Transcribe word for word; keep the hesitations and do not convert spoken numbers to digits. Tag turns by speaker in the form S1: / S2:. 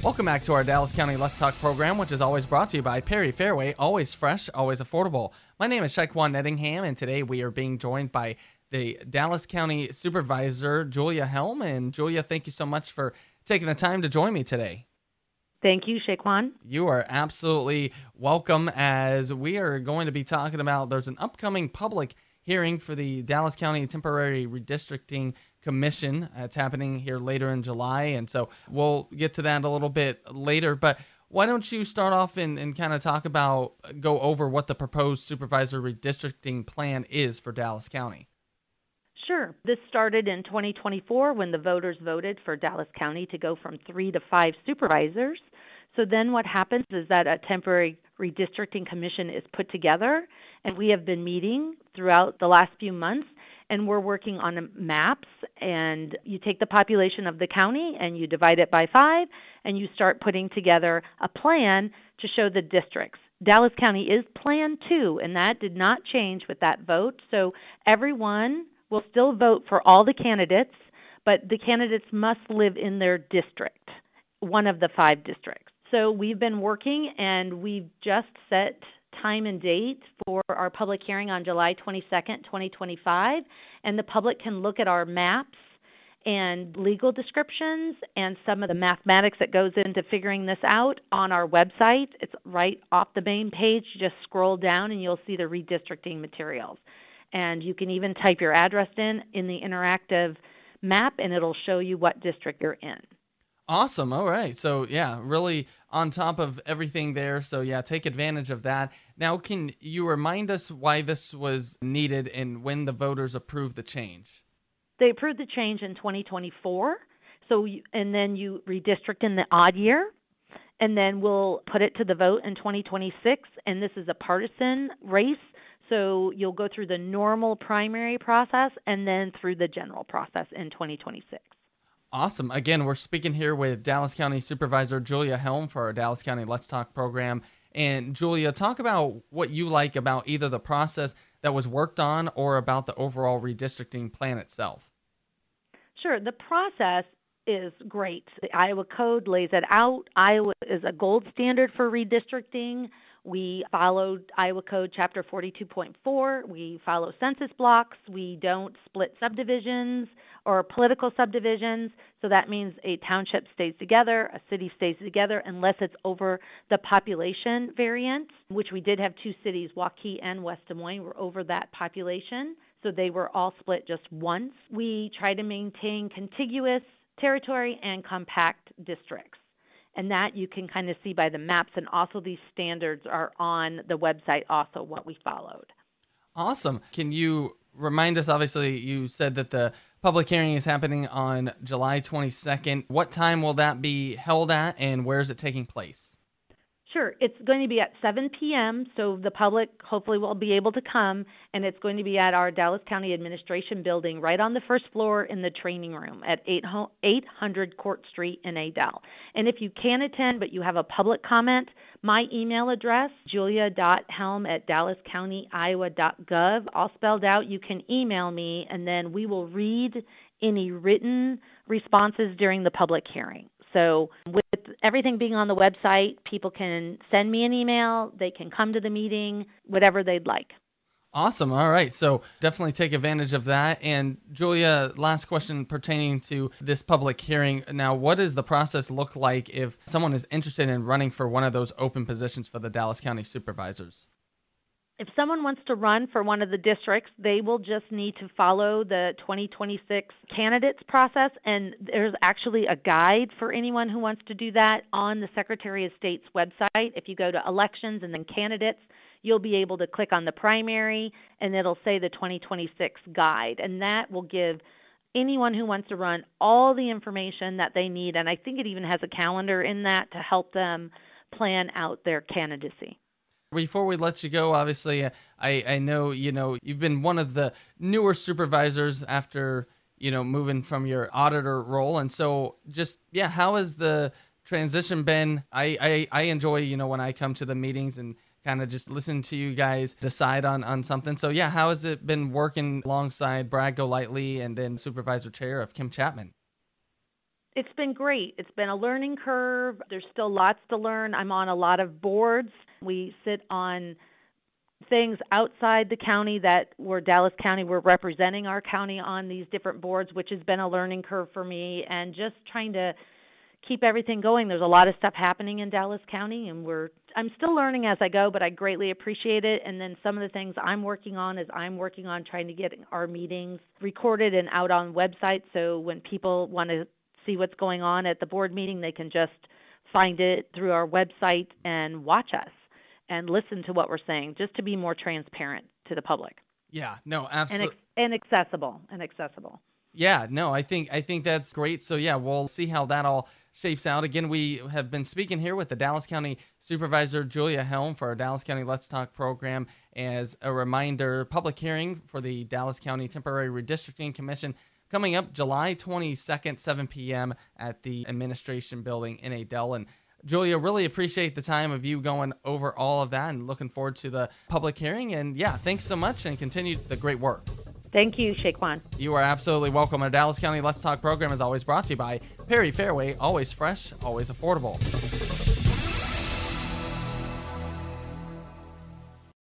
S1: Welcome back to our Dallas County Let's Talk program, which is always brought to you by Perry Fairway, always fresh, always affordable. My name is Shaquan Nettingham, and today we are being joined by the Dallas County Supervisor, Julia Helm. And Julia, thank you so much for taking the time to join me today.
S2: Thank you, Shaquan.
S1: You are absolutely welcome, as we are going to be talking about, there's an upcoming public hearing for the Dallas County Temporary Redistricting Commission. Uh, it's happening here later in July, and so we'll get to that a little bit later. But why don't you start off and, and kind of talk about, go over what the proposed supervisor redistricting plan is for Dallas County?
S2: Sure. This started in twenty twenty-four when the voters voted for Dallas County to go from three to five supervisors. So then what happens is that a temporary redistricting commission is put together, and we have been meeting throughout the last few months, and we're working on maps. And you take the population of the county and you divide it by five, and you start putting together a plan to show the districts. Dallas County is Plan two, and that did not change with that vote. So everyone will still vote for all the candidates, but the candidates must live in their district, one of the five districts. So we've been working, and we've just set time and date for our public hearing on July twenty-second, twenty twenty-five, and the public can look at our maps and legal descriptions and some of the mathematics that goes into figuring this out on our website. It's right off the main page. You just scroll down and you'll see the redistricting materials. And you can even type your address in in the interactive map, and it'll show you what district you're in.
S1: Awesome. All right. So, yeah, really on top of everything there. So, yeah, take advantage of that. Now, can you remind us why this was needed and when the voters approved the change?
S2: They approved the change in twenty twenty-four. So, you, and then you redistrict in the odd year, and then we'll put it to the vote in twenty twenty-six. And this is a partisan race. So you'll go through the normal primary process and then through the general process in twenty twenty-six.
S1: Awesome. Again, we're speaking here with Dallas County Supervisor Julia Helm for our Dallas County Let's Talk program. And Julia, talk about what you like about either the process that was worked on or about the overall redistricting plan itself.
S2: Sure. The process is great. The Iowa Code lays it out. Iowa is a gold standard for redistricting. We followed Iowa Code Chapter forty-two point four. We follow census blocks. We don't split subdivisions or political subdivisions. So that means a township stays together, a city stays together, unless it's over the population variance, which we did have two cities, Waukee and West Des Moines, were over that population. So they were all split just once. We try to maintain contiguous territory and compact districts. And that you can kind of see by the maps, and also these standards are on the website also, what we followed.
S1: Awesome. Can you remind us, obviously you said that the public hearing is happening on July twenty-second. What time will that be held at, and where is it taking place?
S2: Sure. It's going to be at seven p.m., so the public hopefully will be able to come, and it's going to be at our Dallas County Administration Building right on the first floor in the training room at eight hundred Court Street in Adel. And if you can attend but you have a public comment, my email address, julia dot helm at dallas county iowa dot gov, all spelled out. You can email me, and then we will read any written responses during the public hearing. So with everything being on the website, people can send me an email, they can come to the meeting, whatever they'd like.
S1: Awesome. All right. So definitely take advantage of that. And Julia, last question pertaining to this public hearing. Now, what does the process look like if someone is interested in running for one of those open positions for the Dallas County Supervisors?
S2: If someone wants to run for one of the districts, they will just need to follow the twenty twenty-six candidates process, and there's actually a guide for anyone who wants to do that on the Secretary of State's website. If you go to elections and then candidates, you'll be able to click on the primary, and it'll say the twenty twenty-six guide, and that will give anyone who wants to run all the information that they need, and I think it even has a calendar in that to help them plan out their candidacy.
S1: Before we let you go, obviously, I, I know, you know, you've been one of the newer supervisors after, you know, moving from your auditor role. And so just, yeah, how has the transition been? I, I, I enjoy, you know, when I come to the meetings and kind of just listen to you guys decide on, on something. So, yeah, how has it been working alongside Brad Golightly and then Supervisor Chair of Kim Chapman?
S2: It's been great. It's been a learning curve. There's still lots to learn. I'm on a lot of boards. We sit on things outside the county that we're Dallas County. We're representing our county on these different boards, which has been a learning curve for me, and just trying to keep everything going. There's a lot of stuff happening in Dallas County, and we're I'm still learning as I go, but I greatly appreciate it. And then some of the things I'm working on is I'm working on trying to get our meetings recorded and out on websites, so when people want to see what's going on at the board meeting, they can just find it through our website and watch us and listen to what we're saying, just to be more transparent to the public.
S1: Yeah, no, absolutely.
S2: And, and accessible, and accessible.
S1: Yeah, no, I think I think that's great. So yeah, we'll see how that all shapes out. Again, we have been speaking here with the Dallas County Supervisor Julia Helm for our Dallas County Let's Talk program. As a reminder, public hearing for the Dallas County Temporary Redistricting Commission coming up July twenty-second, seven p.m. at the Administration Building in Adel. And Julia, really appreciate the time of you going over all of that and looking forward to the public hearing. And yeah, thanks so much and continue the great work.
S2: Thank you, Shaquan.
S1: You are absolutely welcome. Our Dallas County Let's Talk program is always brought to you by Perry Fairway, always fresh, always affordable.